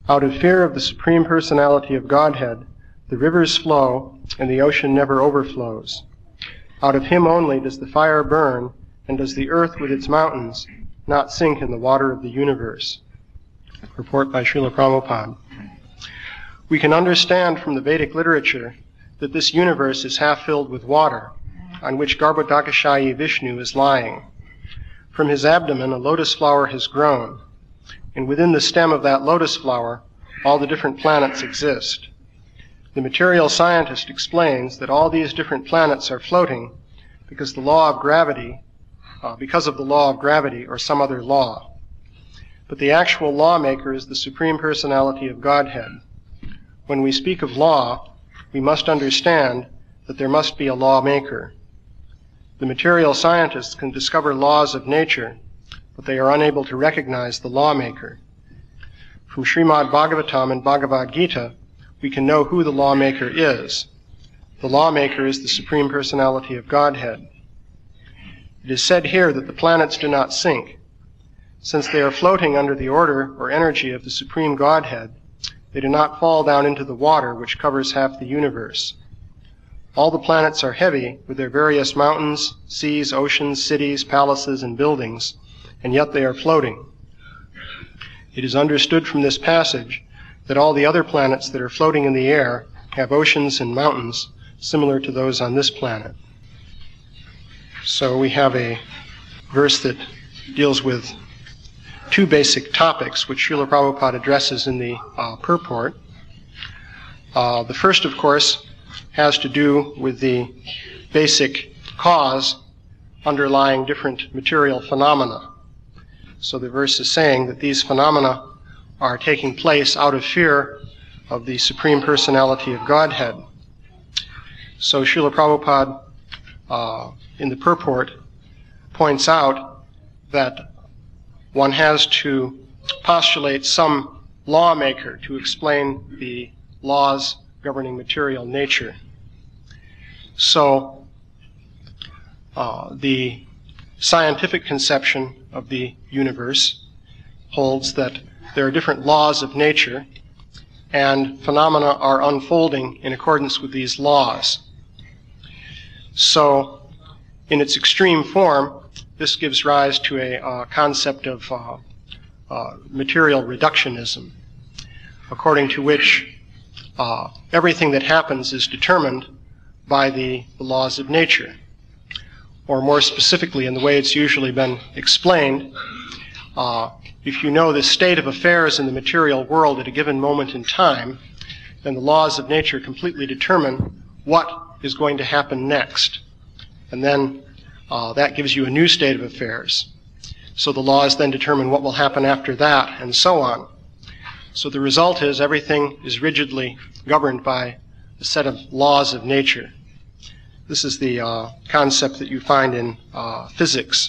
Out of fear of the Supreme Personality of Godhead, the rivers flow and the ocean never overflows. Out of him only does the fire burn, and does the earth with its mountains not sink in the water of the universe. Report by Srila Prabhupada. We can understand from the Vedic literature that this universe is half filled with water, on which Garbhodakashayi Vishnu is lying. From his abdomen a lotus flower has grown, and within the stem of that lotus flower all the different planets exist. The material scientist explains that all these different planets are floating because of the law of gravity or some other law. But the actual lawmaker is the Supreme Personality of Godhead. When we speak of law, we must understand that there must be a lawmaker. The material scientists can discover laws of nature, but they are unable to recognize the lawmaker. From Srimad Bhagavatam and Bhagavad Gita, we can know who the lawmaker is. The lawmaker is the Supreme Personality of Godhead. It is said here that the planets do not sink. Since they are floating under the order or energy of the Supreme Godhead, they do not fall down into the water which covers half the universe. All the planets are heavy with their various mountains, seas, oceans, cities, palaces, and buildings, and yet they are floating. It is understood from this passage that all the other planets that are floating in the air have oceans and mountains similar to those on this planet. So we have a verse that deals with two basic topics, which Srila Prabhupada addresses in the purport. The first, of course, has to do with the basic cause underlying different material phenomena. So the verse is saying that these phenomena are taking place out of fear of the Supreme Personality of Godhead. So Srila Prabhupada, in the purport, points out that one has to postulate some lawmaker to explain the laws governing material nature. So the scientific conception of the universe holds that there are different laws of nature, and phenomena are unfolding in accordance with these laws. So, in its extreme form, this gives rise to a concept of material reductionism, according to which everything that happens is determined by the laws of nature. Or more specifically, in the way it's usually been explained, if you know the state of affairs in the material world at a given moment in time, then the laws of nature completely determine what is going to happen next. And then that gives you a new state of affairs. So the laws then determine what will happen after that, and so on. So the result is everything is rigidly governed by a set of laws of nature. This is the concept that you find in physics.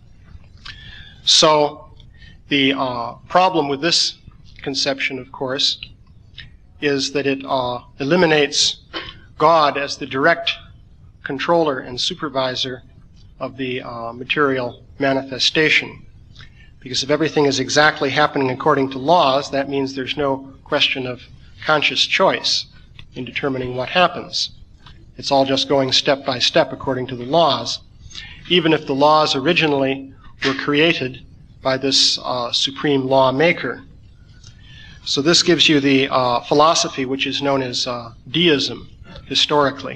So the problem with this conception, of course, is that it eliminates God as the direct controller and supervisor of the material manifestation. Because if everything is exactly happening according to laws, that means there's no question of conscious choice in determining what happens. It's all just going step by step according to the laws, even if the laws originally were created by this supreme lawmaker. So this gives you the philosophy which is known as deism historically.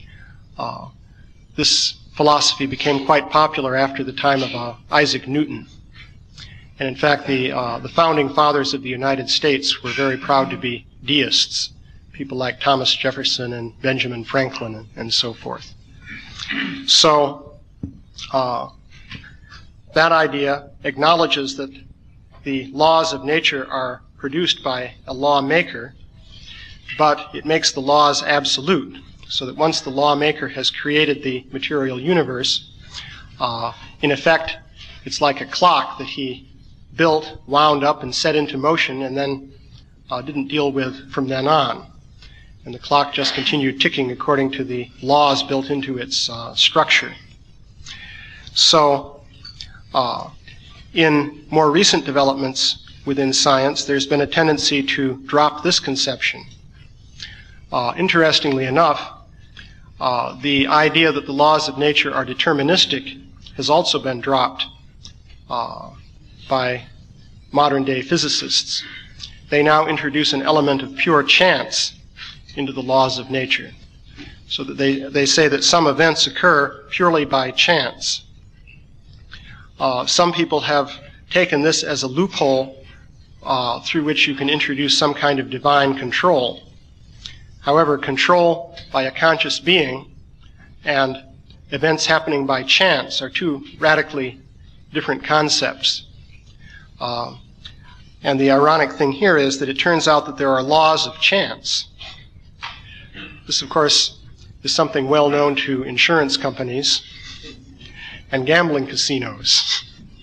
This philosophy became quite popular after the time of Isaac Newton. And in fact, the founding fathers of the United States were very proud to be deists, people like Thomas Jefferson and Benjamin Franklin and so forth. So that idea acknowledges that the laws of nature are produced by a lawmaker, but it makes the laws absolute, so that once the lawmaker has created the material universe, in effect, it's like a clock that he built, wound up, and set into motion, and then didn't deal with from then on. And the clock just continued ticking according to the laws built into its structure. So, in more recent developments within science, there's been a tendency to drop this conception. Interestingly enough, the idea that the laws of nature are deterministic has also been dropped by modern-day physicists. They now introduce an element of pure chance into the laws of nature, so that they say that some events occur purely by chance. Some people have taken this as a loophole through which you can introduce some kind of divine control. However, control by a conscious being and events happening by chance are two radically different concepts. And the ironic thing here is that it turns out that there are laws of chance. This, of course, is something well known to insurance companies and gambling casinos.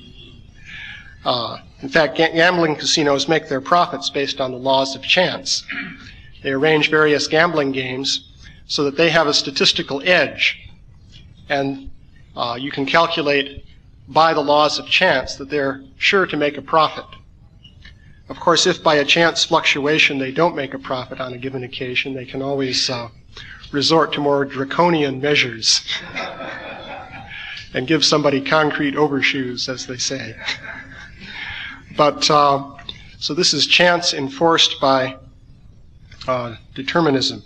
In fact, gambling casinos make their profits based on the laws of chance. They arrange various gambling games so that they have a statistical edge, and you can calculate by the laws of chance that they're sure to make a profit. Of course, if by a chance fluctuation they don't make a profit on a given occasion, they can always resort to more draconian measures and give somebody concrete overshoes, as they say. But, so this is chance enforced by determinism.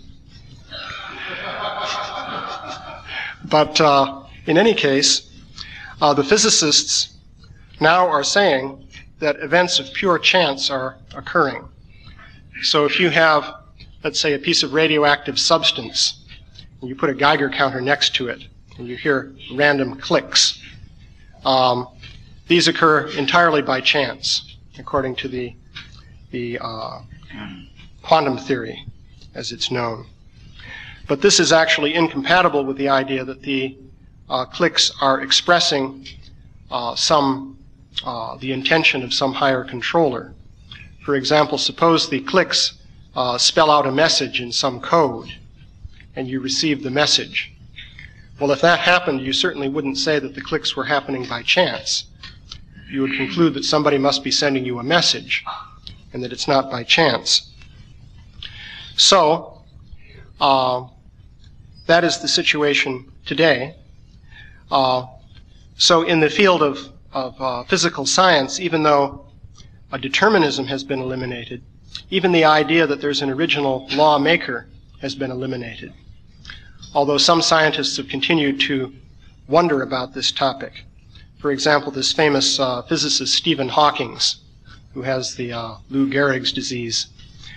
But in any case, the physicists now are saying that events of pure chance are occurring. So if you have, let's say, a piece of radioactive substance, and you put a Geiger counter next to it, and you hear random clicks, these occur entirely by chance, according to the quantum theory, as it's known. But this is actually incompatible with the idea that the clicks are expressing the intention of some higher controller. For example, suppose the clicks spell out a message in some code, and you receive the message. Well, if that happened, you certainly wouldn't say that the clicks were happening by chance. You would conclude that somebody must be sending you a message, and that it's not by chance. So, that is the situation today. So in the field of physical science, even though a determinism has been eliminated, even the idea that there's an original lawmaker has been eliminated. Although some scientists have continued to wonder about this topic. For example, this famous physicist Stephen Hawking, who has the Lou Gehrig's disease,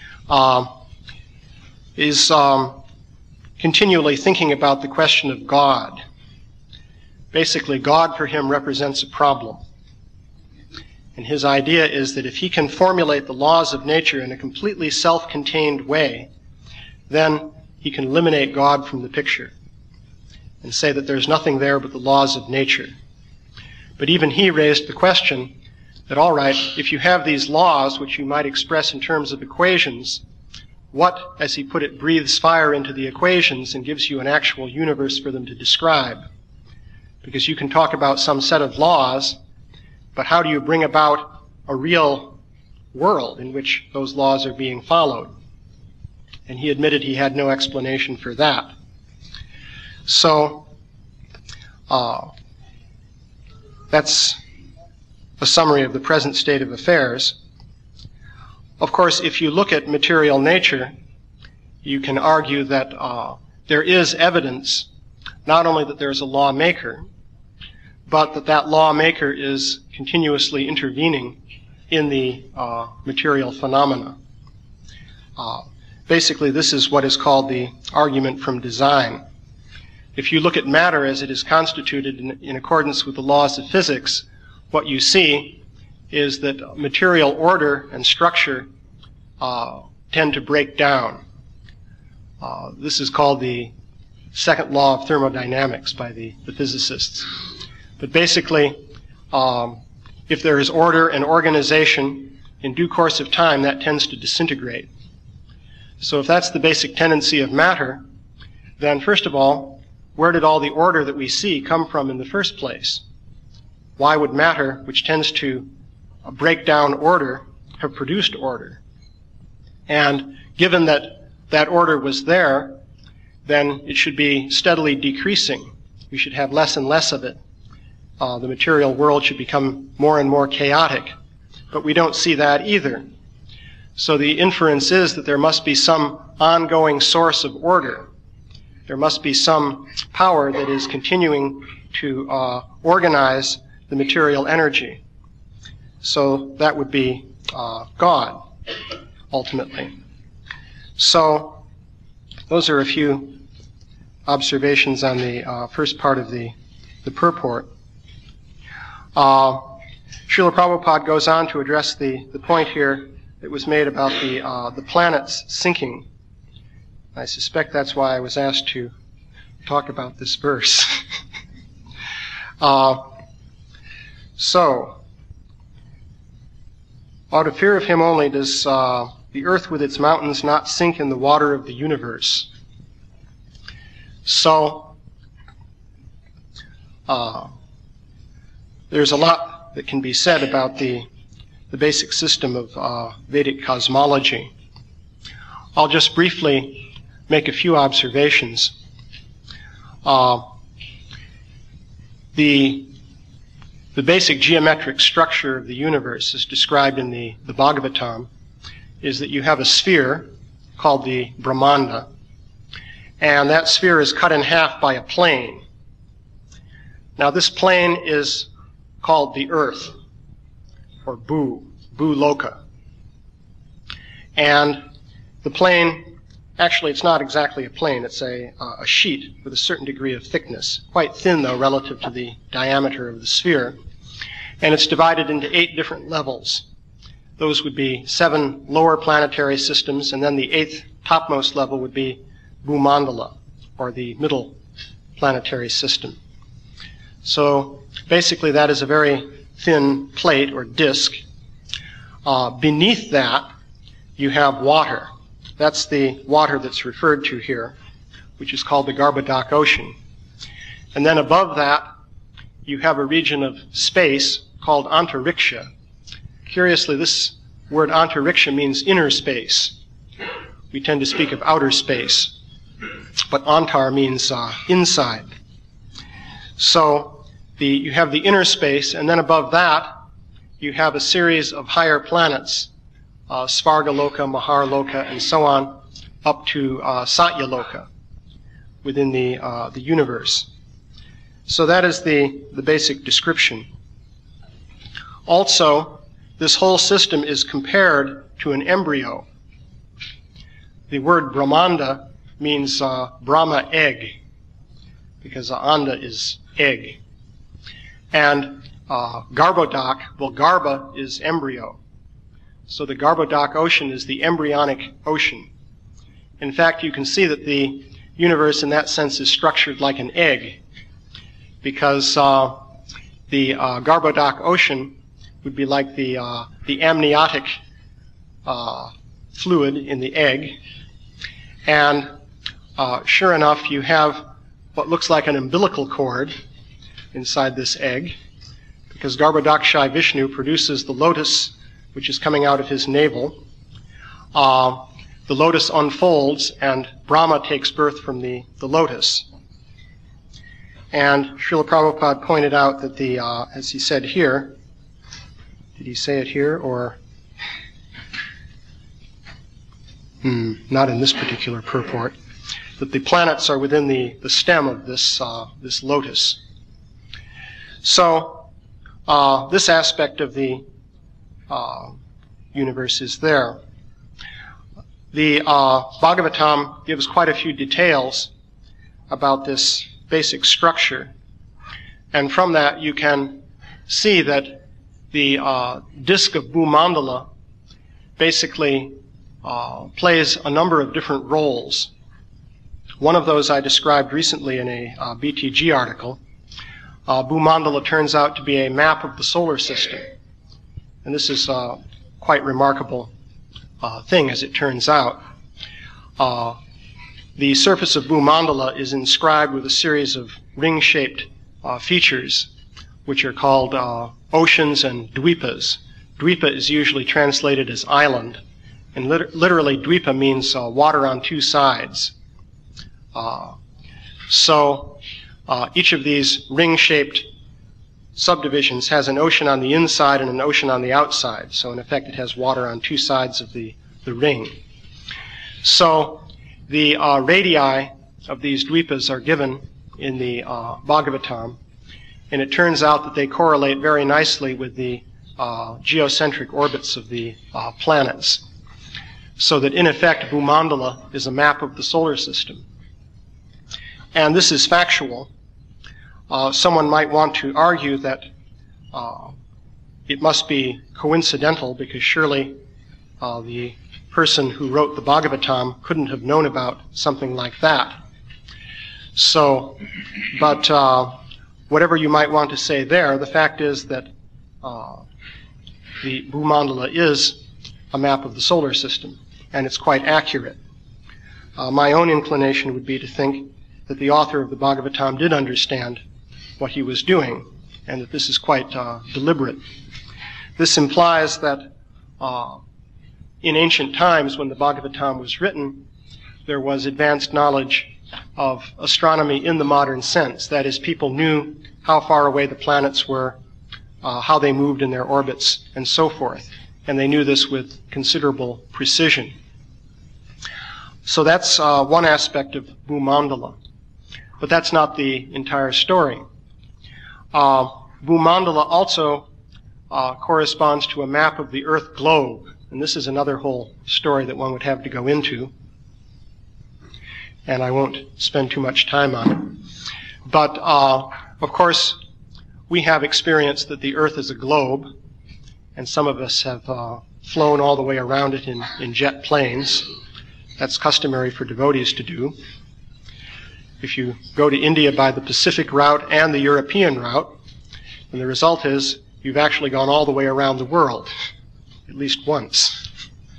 is continually thinking about the question of God. Basically, God for him represents a problem. And his idea is that if he can formulate the laws of nature in a completely self-contained way, then he can eliminate God from the picture and say that there's nothing there but the laws of nature. But even he raised the question that, all right, if you have these laws which you might express in terms of equations, what, as he put it, breathes fire into the equations and gives you an actual universe for them to describe? Because you can talk about some set of laws, but how do you bring about a real world in which those laws are being followed? And he admitted he had no explanation for that. So, that's a summary of the present state of affairs. Of course, if you look at material nature, you can argue that there is evidence not only that there's a lawmaker, but that that lawmaker is continuously intervening in the material phenomena. Basically, this is what is called the argument from design. If you look at matter as it is constituted in accordance with the laws of physics, what you see is that material order and structure tend to break down. This is called the second law of thermodynamics by the physicists. But basically, if there is order and organization, in due course of time, that tends to disintegrate. So if that's the basic tendency of matter, then first of all, where did all the order that we see come from in the first place? Why would matter, which tends to break down order, have produced order. And given that that order was there, then it should be steadily decreasing. We should have less and less of it. The material world should become more and more chaotic. But we don't see that either. So the inference is that there must be some ongoing source of order. There must be some power that is continuing to organize the material energy. So that would be God, ultimately. So those are a few observations on the first part of the purport. Srila Prabhupada goes on to address the point here that was made about the planets sinking. I suspect that's why I was asked to talk about this verse. So, out of fear of him only does the earth with its mountains not sink in the water of the universe. So, there's a lot that can be said about the basic system of Vedic cosmology. I'll just briefly make a few observations. The basic geometric structure of the universe, as described in the Bhagavatam, is that you have a sphere called the Brahmanda, and that sphere is cut in half by a plane. Now, this plane is called the Earth, or Bhuloka. And the plane, actually it's not exactly a plane, it's a sheet with a certain degree of thickness, quite thin though relative to the diameter of the sphere. And it's divided into 8 different levels. Those would be 7 lower planetary systems, and then the 8th topmost level would be Bhumandala, or the middle planetary system. So basically that is a very thin plate or disk. Beneath that, you have water. That's the water that's referred to here, which is called the Garbhodak Ocean. And then above that, you have a region of space called Antariksha. Curiously, this word Antariksha means inner space. We tend to speak of outer space, but Antar means inside. So you have the inner space, and then above that, you have a series of higher planets, Svargaloka, Maharloka, and so on, up to Satyaloka within the universe. So that is the basic description. Also, this whole system is compared to an embryo. The word Brahmanda means Brahma egg, because Anda is egg. And Garbhodak, well, Garbha is embryo. So the Garbhodak Ocean is the embryonic ocean. In fact, you can see that the universe in that sense is structured like an egg, because the Garbhodak Ocean would be like the amniotic fluid in the egg. And sure enough, you have what looks like an umbilical cord inside this egg, because Garbhodakshai Vishnu produces the lotus which is coming out of his navel. The lotus unfolds, and Brahma takes birth from the lotus. And Srila Prabhupada pointed out that as he said here, did he say it here, or? Not in this particular purport, that the planets are within the stem of this lotus. So, this aspect of the universe is there. The Bhagavatam gives quite a few details about this basic structure, and from that you can see that the disk of Bhumandala basically plays a number of different roles. One of those I described recently in a BTG article. Bhumandala turns out to be a map of the solar system. And this is a quite remarkable thing, as it turns out. The surface of Bhumandala is inscribed with a series of ring-shaped features, which are called oceans and dvipas, Dvipa is usually translated as island, and literally Dvipa means water on two sides. So each of these ring-shaped subdivisions has an ocean on the inside and an ocean on the outside. So in effect, it has water on two sides of the ring. So the radii of these dvipas are given in the Bhagavatam, and it turns out that they correlate very nicely with the geocentric orbits of the planets. So that in effect, Bhumandala is a map of the solar system. And this is factual. Someone might want to argue that it must be coincidental, because surely the person who wrote the Bhagavatam couldn't have known about something like that. So, but whatever you might want to say there, the fact is that the Bhumandala is a map of the solar system, and it's quite accurate. My own inclination would be to think that the author of the Bhagavatam did understand what he was doing, and that this is quite deliberate. This implies that in ancient times, when the Bhagavatam was written, there was advanced knowledge of astronomy in the modern sense. That is, people knew how far away the planets were, how they moved in their orbits, and so forth. And they knew this with considerable precision. So that's one aspect of Bhumandala. But that's not the entire story. Bhumandala also corresponds to a map of the Earth globe. And this is another whole story that one would have to go into. And I won't spend too much time on it. But, of course, we have experienced that the Earth is a globe, and some of us have flown all the way around it in jet planes. That's customary for devotees to do. If you go to India by the Pacific route and the European route, then the result is you've actually gone all the way around the world, at least once.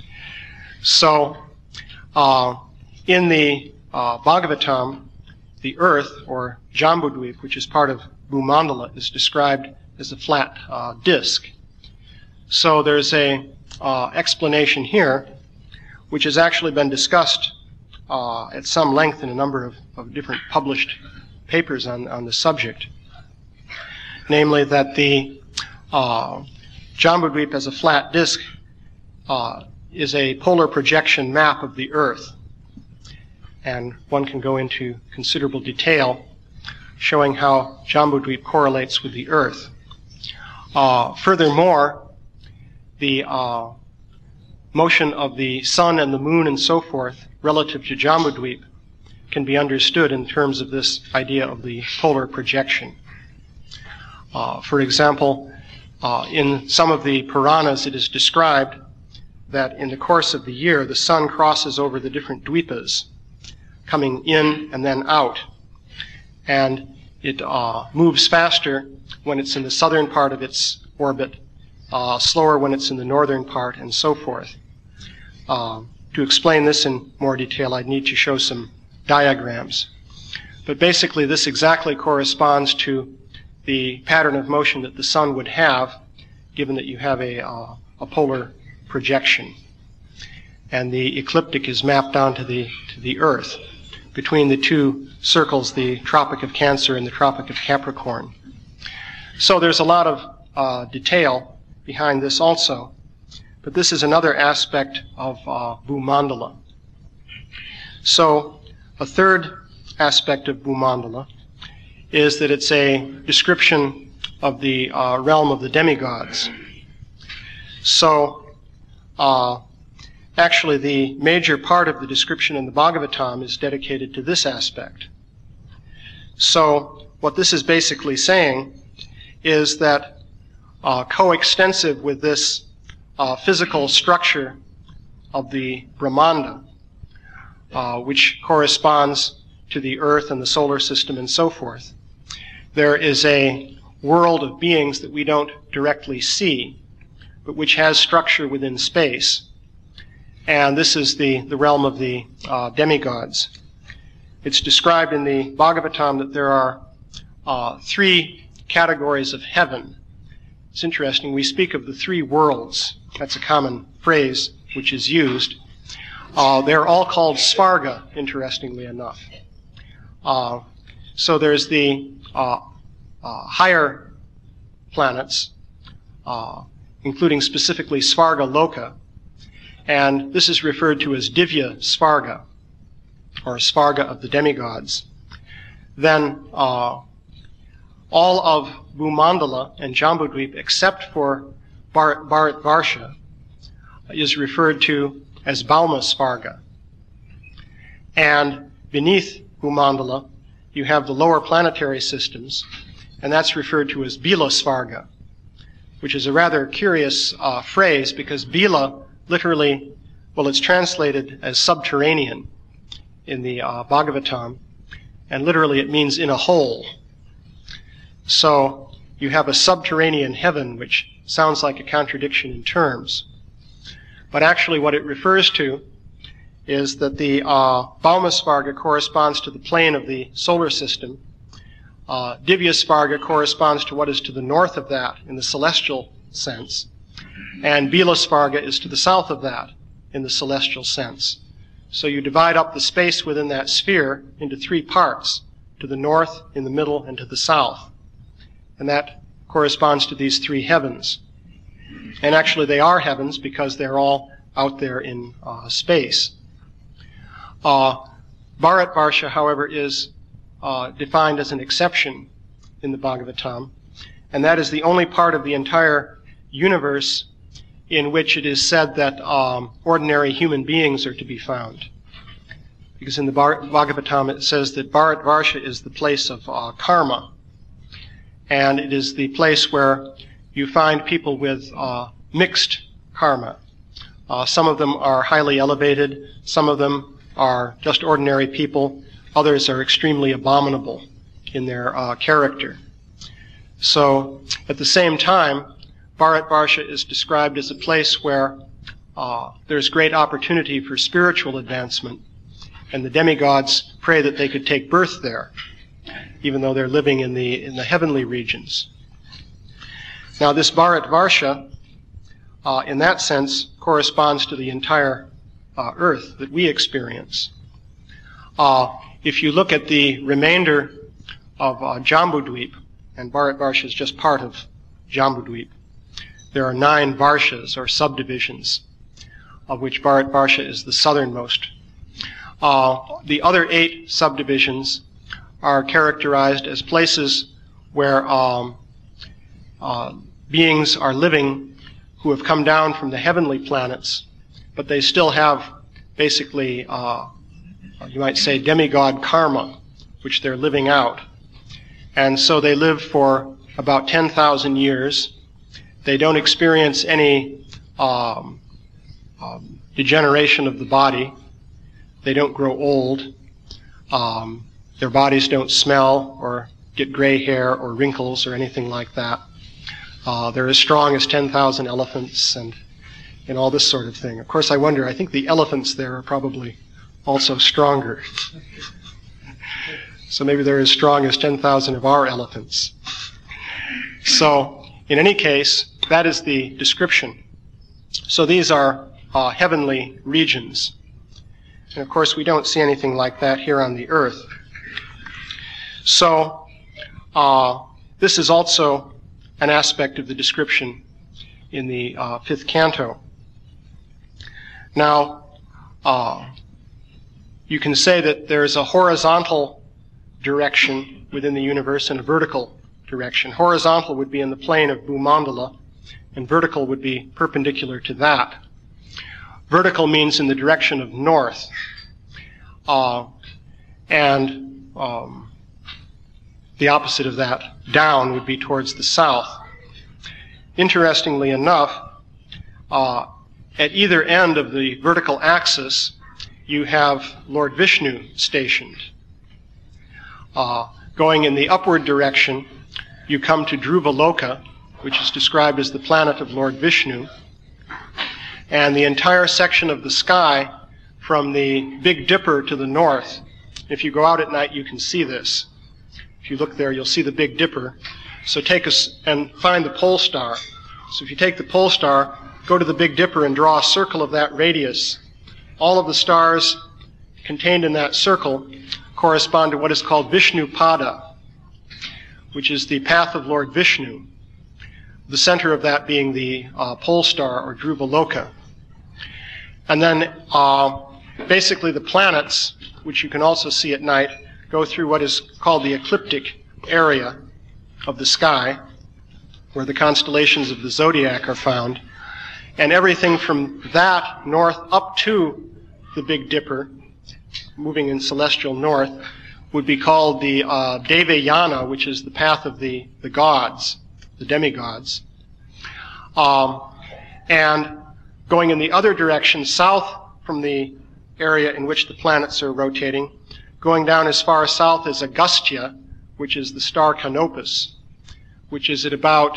So, in the Bhagavatam, the Earth, or Jambudvip, which is part of Bhumandala, is described as a flat disk. So there's a explanation here, which has actually been discussed at some length in a number of different published papers on the subject. Namely, that the Jambudvip as a flat disk is a polar projection map of the Earth. And one can go into considerable detail showing how Jambudvip correlates with the Earth. Furthermore, the motion of the sun and the moon and so forth relative to Jambudvip can be understood in terms of this idea of the polar projection. For example, in some of the Puranas it is described that in the course of the year the sun crosses over the different dvipas, coming in and then out. And it moves faster when it's in the southern part of its orbit, slower when it's in the northern part, and so forth. To explain this in more detail, I'd need to show some diagrams. But basically, this exactly corresponds to the pattern of motion that the sun would have, given that you have a polar projection. And the ecliptic is mapped onto the Earth between the two circles, the Tropic of Cancer and the Tropic of Capricorn. So there's a lot of detail behind this also. But this is another aspect of Bhumandala. So a third aspect of Bhumandala is that it's a description of the realm of the demigods. So actually the major part of the description in the Bhagavatam is dedicated to this aspect. So what this is basically saying is that coextensive with this physical structure of the Brahmanda, which corresponds to the Earth and the solar system and so forth, there is a world of beings that we don't directly see, but which has structure within space. And this is the realm of the demigods. It's described in the Bhagavatam that there are three categories of heaven. It's interesting. We speak of the three worlds. That's a common phrase which is used. They're all called Svarga, interestingly enough. So there's the higher planets, including specifically Svarga Loka, and this is referred to as Divya Svarga, or Svarga of the demigods. Then all of Bhumandala and Jambudvip, except for Bharatvarsha, is referred to as Bauma Svarga. And beneath Bhumandala, you have the lower planetary systems, and that's referred to as Bila Svarga, which is a rather curious phrase because Bila literally, well, it's translated as subterranean in the Bhagavatam, and literally it means in a hole. So you have a subterranean heaven, which sounds like a contradiction in terms. But actually what it refers to is that the Bauma Svarga corresponds to the plane of the solar system. Divya Svarga corresponds to what is to the north of that in the celestial sense. And Bila Svarga is to the south of that in the celestial sense. So you divide up the space within that sphere into three parts, to the north, in the middle, and to the south. And that corresponds to these three heavens. And actually they are heavens because they're all out there in space. Bharatvarsha, however, is defined as an exception in the Bhagavatam, and that is the only part of the entire universe in which it is said that ordinary human beings are to be found. Because in the Bhagavatam it says that Bharatvarsha is the place of karma, and it is the place where you find people with mixed karma. Some of them are highly elevated, some of them are just ordinary people, others are extremely abominable in their character. So, at the same time, Bharatvarsha is described as a place where there's great opportunity for spiritual advancement, and the demigods pray that they could take birth there, even though they're living in the heavenly regions. Now, this Bharatvarsha, in that sense, corresponds to the entire earth that we experience. If you look at the remainder of Jambudvip, and Bharatvarsha is just part of Jambudvip, there are 9 Varshas, or subdivisions, of which Bharatvarsha is the southernmost. The other 8 subdivisions are characterized as places where beings are living who have come down from the heavenly planets, but they still have basically, you might say, demigod karma, which they're living out. And so they live for about 10,000 years. They don't experience any degeneration of the body. They don't grow old. Their bodies don't smell or get gray hair or wrinkles or anything like that. They're as strong as 10,000 elephants and all this sort of thing. Of course, I wonder, I think the elephants there are probably also stronger. So maybe they're as strong as 10,000 of our elephants. So, in any case, that is the description. So these are heavenly regions. And of course, we don't see anything like that here on the earth. So, this is also an aspect of the description in the 5th canto. Now, you can say that there's a horizontal direction within the universe and a vertical direction. Horizontal would be in the plane of Bhumandala, and vertical would be perpendicular to that. Vertical means in the direction of north, and the opposite of that, down, would be towards the south. Interestingly enough, at either end of the vertical axis, you have Lord Vishnu stationed. Going in the upward direction, you come to Dhruva Loka, which is described as the planet of Lord Vishnu. And the entire section of the sky from the Big Dipper to the north, if you go out at night, you can see this. If you look there, you'll see the Big Dipper. So take us and find the pole star. So if you take the pole star, go to the Big Dipper and draw a circle of that radius. All of the stars contained in that circle correspond to what is called Vishnu Pada, which is the path of Lord Vishnu, the center of that being the pole star, or Dhruva Loka. And then basically the planets, which you can also see at night, go through what is called the ecliptic area of the sky, where the constellations of the zodiac are found. And everything from that north up to the Big Dipper, moving in celestial north, would be called the Devayana, which is the path of the gods, the demigods. And going in the other direction, south from the area in which the planets are rotating, going down as far south as Agastya, which is the star Canopus, which is at about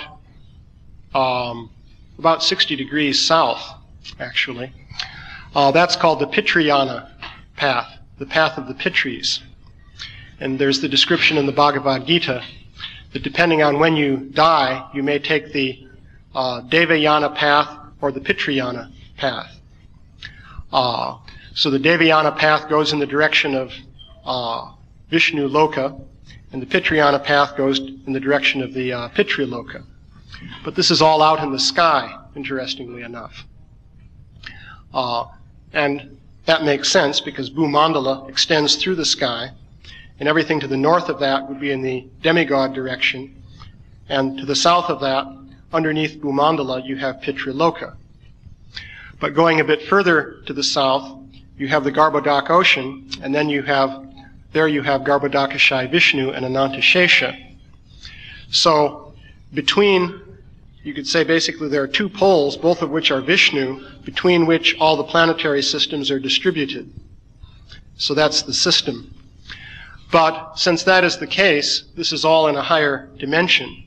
60 degrees south, actually. That's called the Pitriyana path, the path of the Pitris. And there's the description in the Bhagavad Gita that depending on when you die, you may take the Devayana path or the Pitriyana path. So the Devayana path goes in the direction of Vishnu Loka, and the Pitriyana path goes in the direction of the Pitri-loka. But this is all out in the sky, interestingly enough. And that makes sense because Bhumandala extends through the sky, and everything to the north of that would be in the demigod direction, and to the south of that, underneath Bhumandala, you have Pitri-loka. But going a bit further to the south, you have the Garbhodak Ocean, and then you have Garbhodakashayi Vishnu and Anantashesha. So between, you could say basically there are two poles, both of which are Vishnu, between which all the planetary systems are distributed. So that's the system. But since that is the case, this is all in a higher dimension.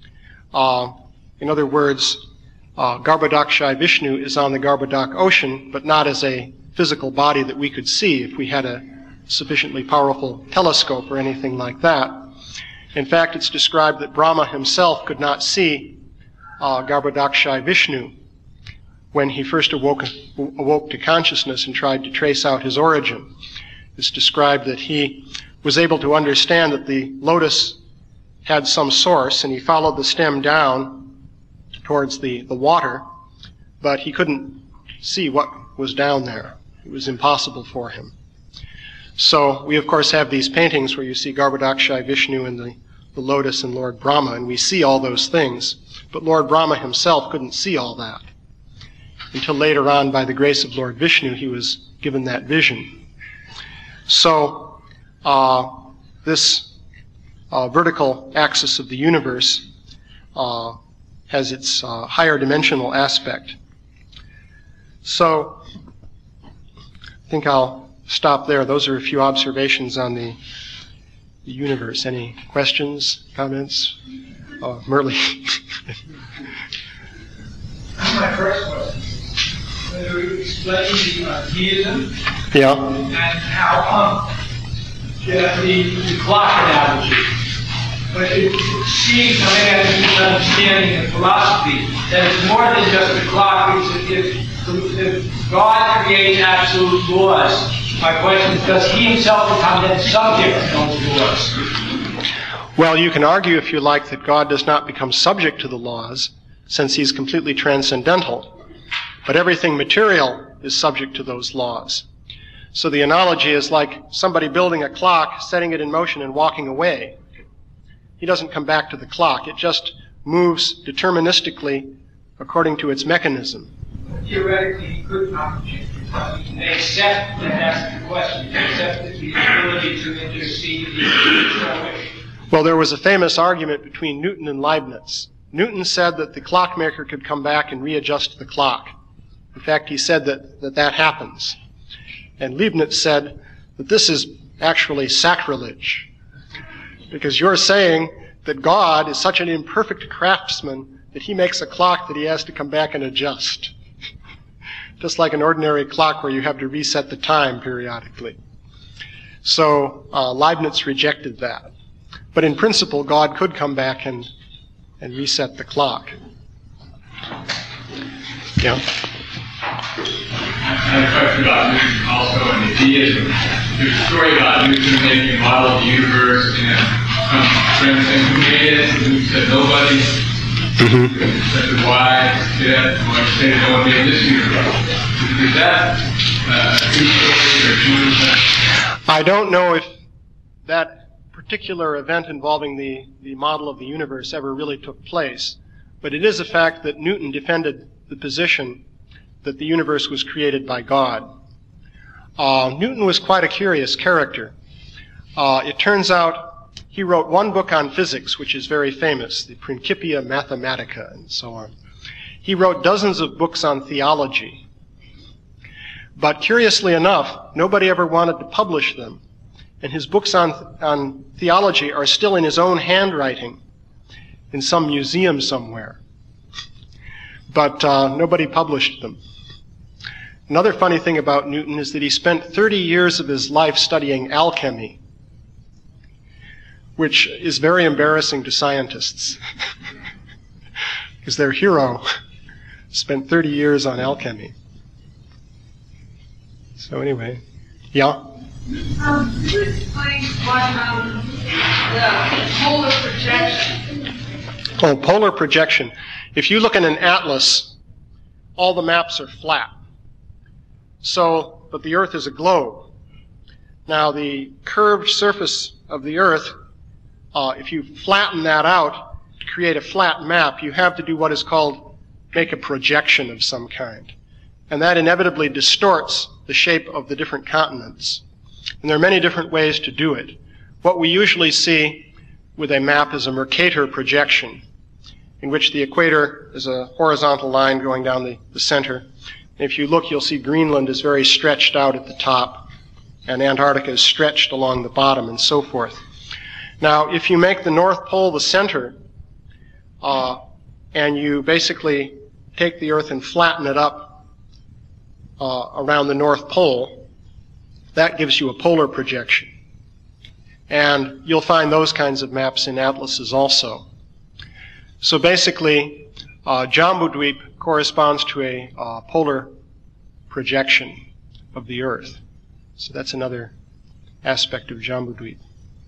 In other words, Garbhodakashayi Vishnu is on the Garbhodak Ocean, but not as a physical body that we could see if we had a sufficiently powerful telescope or anything like that. In fact, it's described that Brahma himself could not see Garbhodakashayi Vishnu when he first awoke to consciousness and tried to trace out his origin. It's described that he was able to understand that the lotus had some source, and he followed the stem down towards the water, but he couldn't see what was down there. It was impossible for him. So we, of course, have these paintings where you see Garbhodakashayi Vishnu and the lotus and Lord Brahma, and we see all those things. But Lord Brahma himself couldn't see all that. Until later on, by the grace of Lord Vishnu, he was given that vision. So this vertical axis of the universe has its higher dimensional aspect. So I think I'll stop there. Those are a few observations on the universe. Any questions, comments? Merle. My first question. When you explain the deism, Yeah. and how the clock analogy, but it seems, I mean, as an understanding of philosophy, that it's more than just the clock. If God creates absolute laws, my question is, does he himself become then subject to those laws? Well, you can argue, if you like, that God does not become subject to the laws, since he's completely transcendental. But everything material is subject to those laws. So the analogy is like somebody building a clock, setting it in motion, and walking away. He doesn't come back to the clock. It just moves deterministically according to its mechanism. Theoretically, he could not change. Except, and that's the question, except the ability to intercede the Well, there was a famous argument between Newton and Leibniz. Newton said that the clockmaker could come back and readjust the clock. In fact, he said that happens. And Leibniz said that this is actually sacrilege, because you're saying that God is such an imperfect craftsman that he makes a clock that he has to come back and adjust. Just like an ordinary clock where you have to reset the time periodically. So Leibniz rejected that. But in principle, God could come back and and reset the clock. Yeah? I had a question about Newton also and the deism. There's a story about Newton making a model of the universe, and some friend said, who made it? And Newton said, nobody. Said, why? Yeah, well, I say no one made this universe. Is that a true story or true? I don't know if that particular event involving the model of the universe ever really took place, but it is a fact that Newton defended the position that the universe was created by God. Newton was quite a curious character. It turns out he wrote one book on physics, which is very famous, the Principia Mathematica, and so on. He wrote dozens of books on theology. But curiously enough, nobody ever wanted to publish them. And his books on theology are still in his own handwriting in some museum somewhere. But nobody published them. Another funny thing about Newton is that he spent 30 years of his life studying alchemy, which is very embarrassing to scientists, because their hero spent 30 years on alchemy. So anyway, yeah? Could you explain what the polar projection? Oh, polar projection. If you look at an atlas, all the maps are flat. But the Earth is a globe. Now, the curved surface of the Earth, if you flatten that out to create a flat map, you have to do what is called make a projection of some kind. And that inevitably distorts the shape of the different continents. And there are many different ways to do it. What we usually see with a map is a Mercator projection, in which the equator is a horizontal line going down the center. And if you look, you'll see Greenland is very stretched out at the top, and Antarctica is stretched along the bottom, and so forth. Now, if you make the North Pole the center, and you basically take the Earth and flatten it up around the North Pole, that gives you a polar projection. And you'll find those kinds of maps in atlases also. So basically, Jambudweep corresponds to a polar projection of the Earth. So that's another aspect of Jambudweep.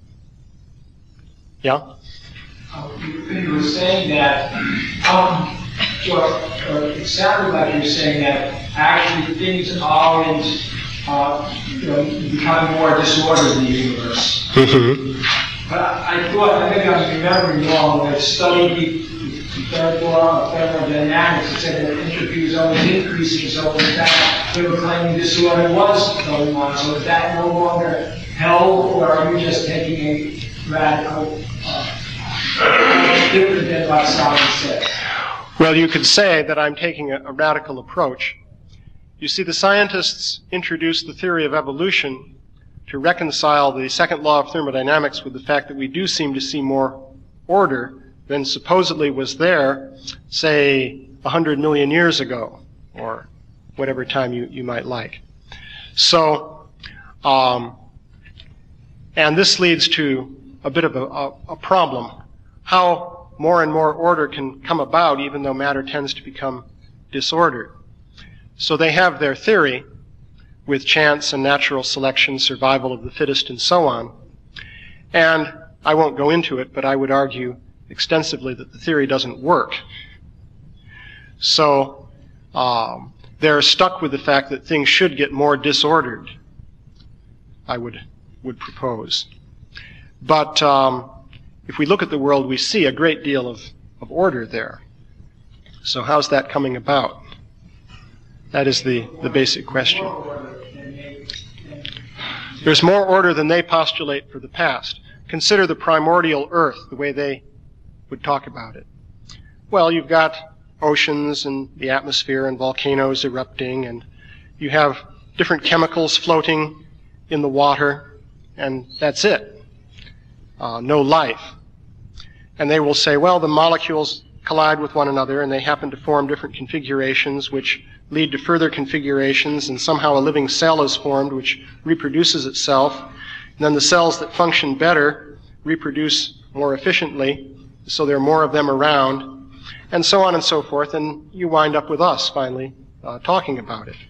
Yeah? You were saying that, it sounded like you were saying that actually things always become more disordered in the universe. Mm-hmm. But I thought, maybe I was remembering wrong, when I studied the third law of thermodynamics, it said that entropy is always increasing, so in fact, they were claiming disorder was going on. So is that no longer held, or are you just taking a radical, different than what science says? Well, you could say that I'm taking a radical approach. You see, the scientists introduced the theory of evolution to reconcile the second law of thermodynamics with the fact that we do seem to see more order than supposedly was there, say, 100 million years ago, or whatever time you might like. So, and this leads to a bit of a problem. How more and more order can come about even though matter tends to become disordered. So they have their theory with chance and natural selection, survival of the fittest, and so on. And I won't go into it, but I would argue extensively that the theory doesn't work. So they're stuck with the fact that things should get more disordered, I would propose. But if we look at the world, we see a great deal of order there. So how's that coming about? That is the basic question. There's more order than they postulate for the past. Consider the primordial Earth, the way they would talk about it. Well, you've got oceans and the atmosphere and volcanoes erupting, and you have different chemicals floating in the water, and that's it. No life. And they will say, well, the molecules collide with one another, and they happen to form different configurations, which lead to further configurations, and somehow a living cell is formed which reproduces itself. And then the cells that function better reproduce more efficiently, so there are more of them around, and so on and so forth, and you wind up with us finally talking about it.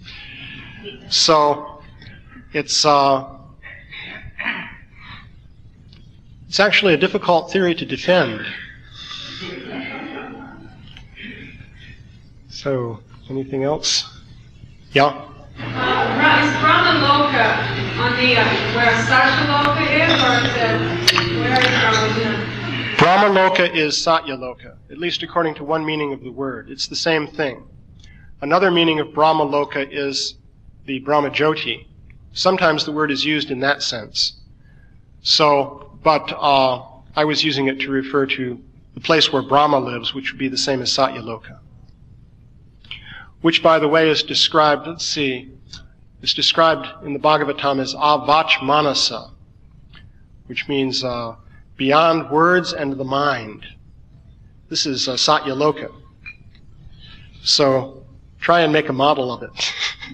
So it's actually a difficult theory to defend. So, anything else? Yeah? Is Brahmaloka on the, where Satyaloka is, or is it, where is Brahmaloka? Brahmaloka is Satyaloka, at least according to one meaning of the word. It's the same thing. Another meaning of Brahmaloka is the Brahmajyoti. Sometimes the word is used in that sense. So, but I was using it to refer to the place where Brahma lives, which would be the same as Satyaloka. Which, by the way, is described, is described in the Bhagavatam as avachmanasa, which means beyond words and the mind. This is Satyaloka. So try and make a model of it.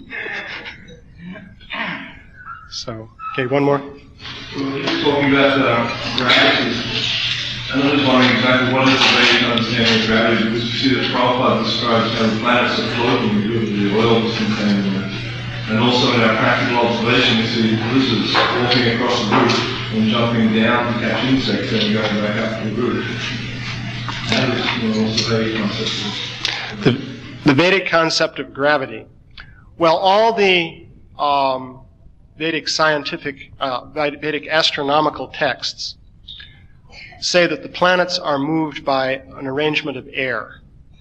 So, okay, one more. Talking about gravity, and I was wondering exactly what is the Vedic understanding of gravity, because you see that Prabhupada describes how the planets are floating because of the oil that's contained in it. And also in our practical observation, we see lizards walking across the roof and jumping down to catch insects and going back up to the roof. That is also the Vedic concept of the Vedic concept of gravity. Well, all the Vedic scientific, Vedic astronomical texts say that the planets are moved by an arrangement of air.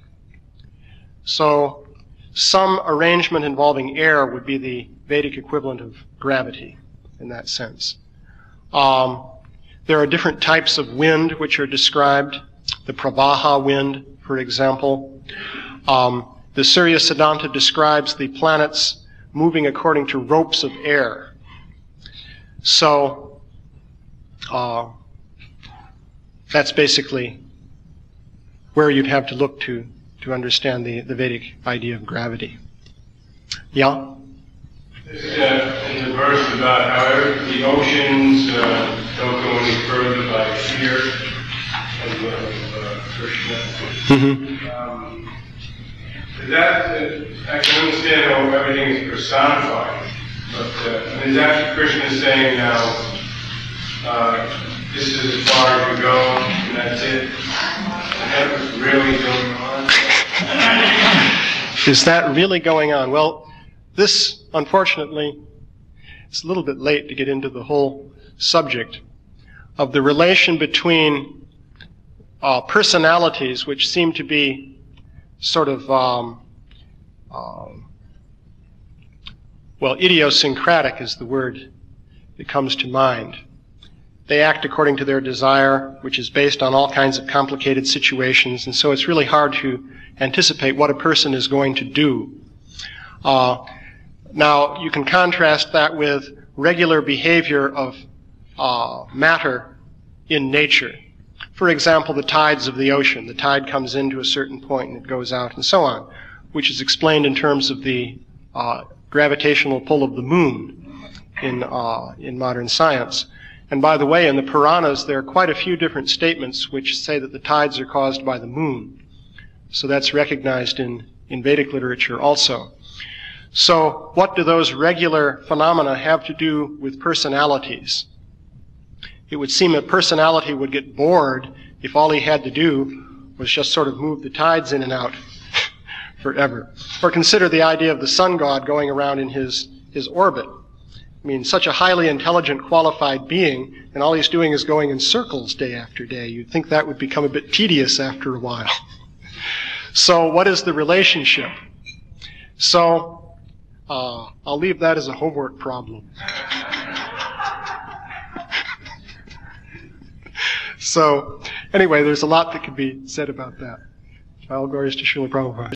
So some arrangement involving air would be the Vedic equivalent of gravity in that sense. There are different types of wind which are described. The Pravaha wind, for example. The Surya Siddhanta describes the planets moving according to ropes of air. So that's basically where you'd have to look to understand the Vedic idea of gravity. Yeah? In the verse about how the oceans don't go any further by fear of Krishna. Mm-hmm. I can understand how everything is personified, but is that Krishna saying now, this is as far as you go, and that's it? Is that what's really going on? Is that really going on? Well, this, unfortunately, it's a little bit late to get into the whole subject of the relation between personalities which seem to be sort of, idiosyncratic is the word that comes to mind. They act according to their desire, which is based on all kinds of complicated situations, and so it's really hard to anticipate what a person is going to do. Now, you can contrast that with regular behavior of matter in nature. For example, the tides of the ocean. The tide comes into a certain point and it goes out and so on, which is explained in terms of the gravitational pull of the moon in modern science. And by the way, in the Puranas, there are quite a few different statements which say that the tides are caused by the moon. So that's recognized in Vedic literature also. So what do those regular phenomena have to do with personalities? It would seem a personality would get bored if all he had to do was just sort of move the tides in and out forever. Or consider the idea of the sun god going around in his orbit. I mean, such a highly intelligent, qualified being, and all he's doing is going in circles day after day. You'd think that would become a bit tedious after a while. So what is the relationship? So I'll leave that as a homework problem. So anyway, there's a lot that could be said about that. All glories to Srila Prabhupada.